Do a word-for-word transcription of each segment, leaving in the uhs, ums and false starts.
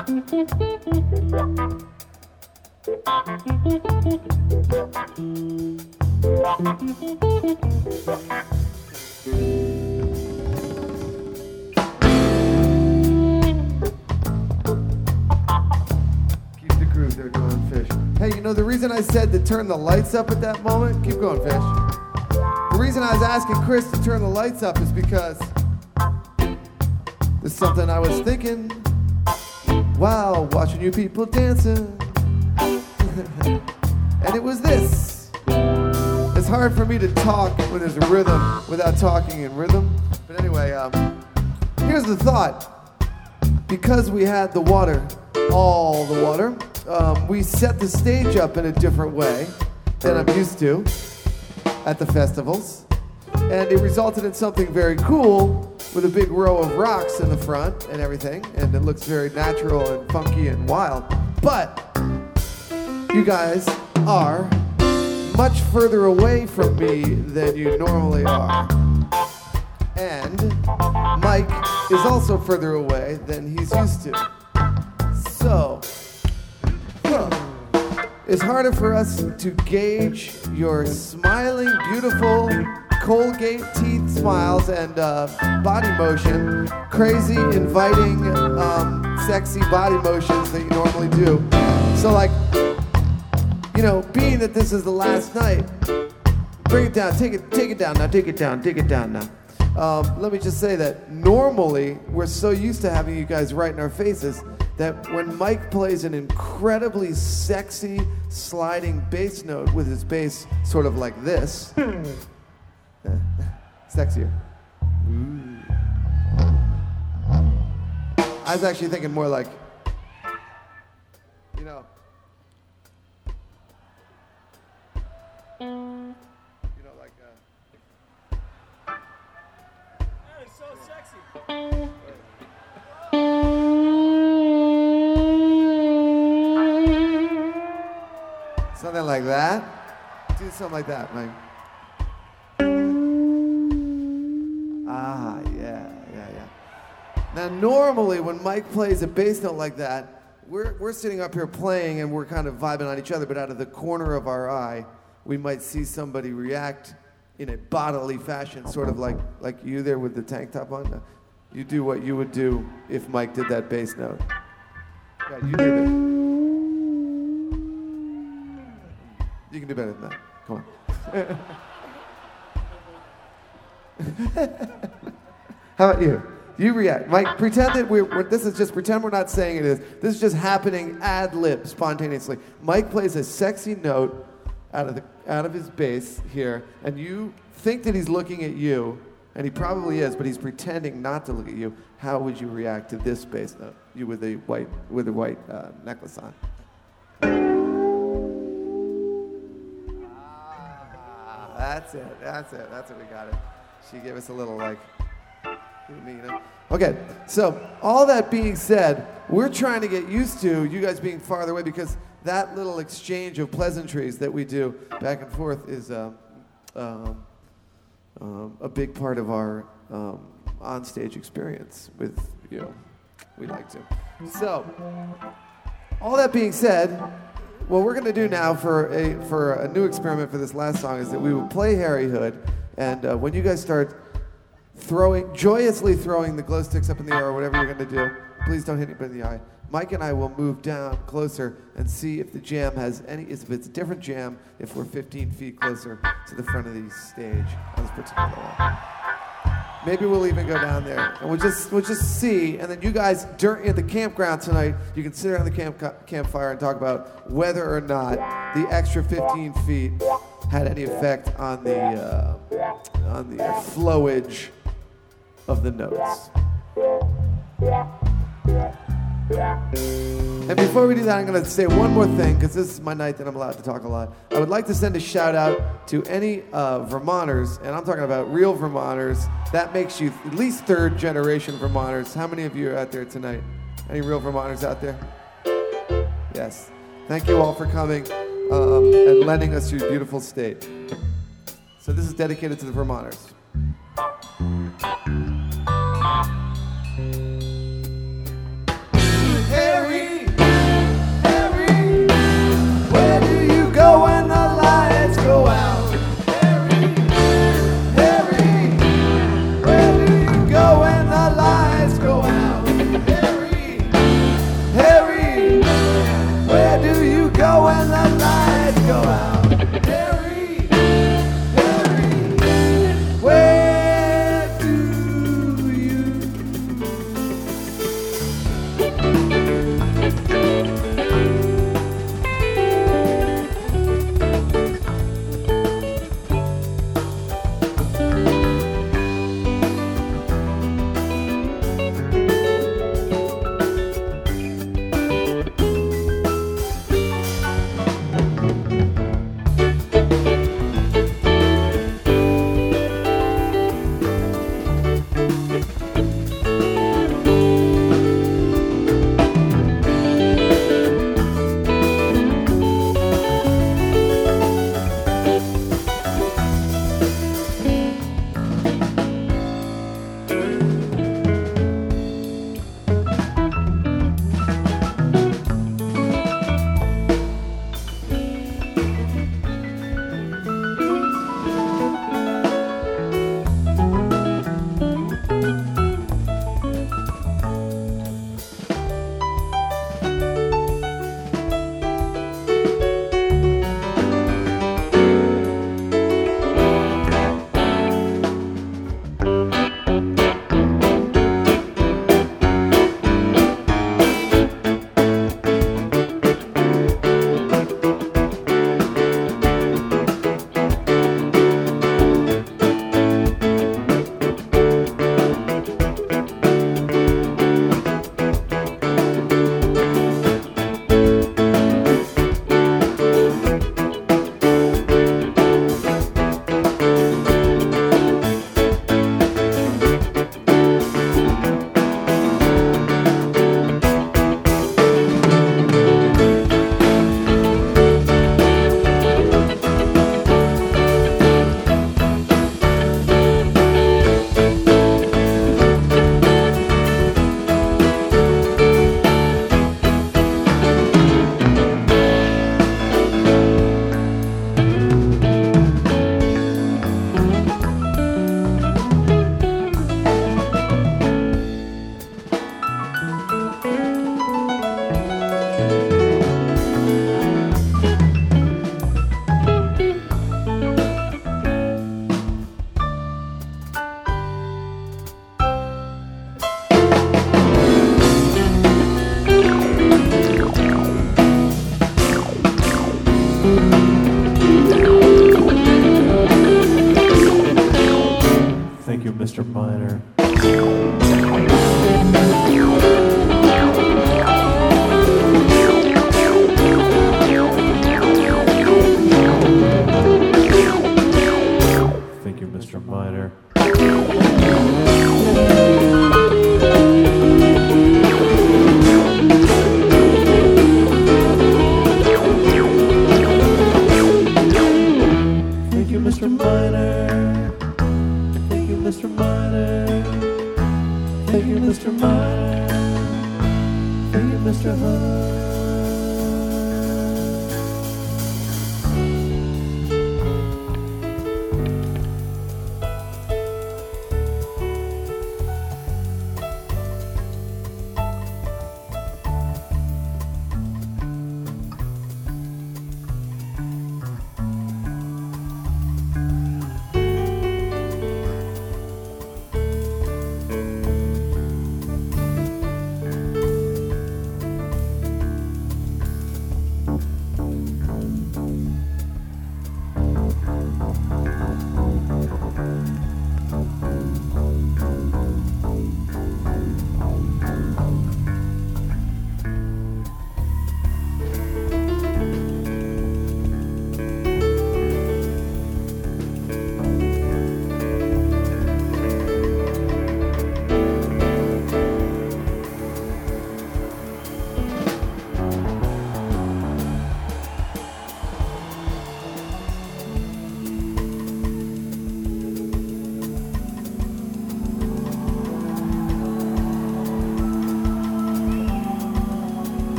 They're going fish. Hey, you know the reason I said to turn the lights up at that moment? Keep going, fish. The reason I was asking Chris to turn the lights up is because there's something I was thinking while watching you people dancing. And it was this. It's hard for me to talk when there's a rhythm without talking in rhythm. But anyway, um, here's the thought. Because we had the water, all the water, Um, we set the stage up in a different way than I'm used to at the festivals. And it resulted in something very cool with a big row of rocks in the front and everything. And it looks very natural and funky and wild. But you guys are much further away from me than you normally are. And Mike is also further away than he's used to. So it's harder for us to gauge your smiling, beautiful Colgate teeth smiles and uh, body motion, crazy, inviting, um, sexy body motions that you normally do. So like, you know, being that this is the last night, bring it down, take it, take it down now, take it down, take it down now. Um, let me just say that normally we're so used to having you guys right in our faces that when Mike plays an incredibly sexy sliding bass note with his bass sort of like this, sexier. Ooh. I was actually thinking more like, you know, you know, like, uh, that is so sexy. Something like that. Do something like that, Mike. Ah, yeah, yeah, yeah. Now, normally when Mike plays a bass note like that, we're we're sitting up here playing and we're kind of vibing on each other, but out of the corner of our eye, we might see somebody react in a bodily fashion, sort of like like you there with the tank top on. You do what you would do if Mike did that bass note. Yeah, you did it. You can do better than that. Come on. How about you? You react. Mike, pretend that we're, we're, this is just, pretend we're not saying it is. This is just happening ad lib, spontaneously. Mike plays a sexy note out of, the, out of his bass here, and you think that he's looking at you, and he probably is, but he's pretending not to look at you. How would you react to this bass note? You with a white, with a white uh, necklace on. That's it, that's it, that's what we got it. She gave us a little like, you know. Okay, so all that being said, we're trying to get used to you guys being farther away because that little exchange of pleasantries that we do back and forth is uh, um, um, a big part of our um, onstage experience with you. We like to. So, all that being said, what we're going to do now for a for a new experiment for this last song is that we will play Harry Hood, and uh, when you guys start throwing, joyously throwing the glow sticks up in the air or whatever you're going to do, please don't hit anybody in the eye. Mike and I will move down closer and see if the jam has any, if it's a different jam, if we're fifteen feet closer to the front of the stage on this particular one. Maybe we'll even go down there, and we'll just we'll just see. And then you guys, during at the campground tonight, you can sit around the camp campfire and talk about whether or not the extra fifteen feet had any effect on the uh, on the flowage of the notes. And before we do that, I'm going to say one more thing, because this is my night that I'm allowed to talk a lot. I would like to send a shout out to any uh, Vermonters, and I'm talking about real Vermonters. That makes you at least third generation Vermonters. How many of you are out there tonight? Any real Vermonters out there? Yes. Thank you all for coming um, and lending us your beautiful state. So this is dedicated to the Vermonters. Harry Mister Hood.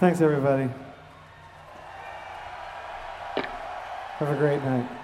Thanks, everybody. Have a great night.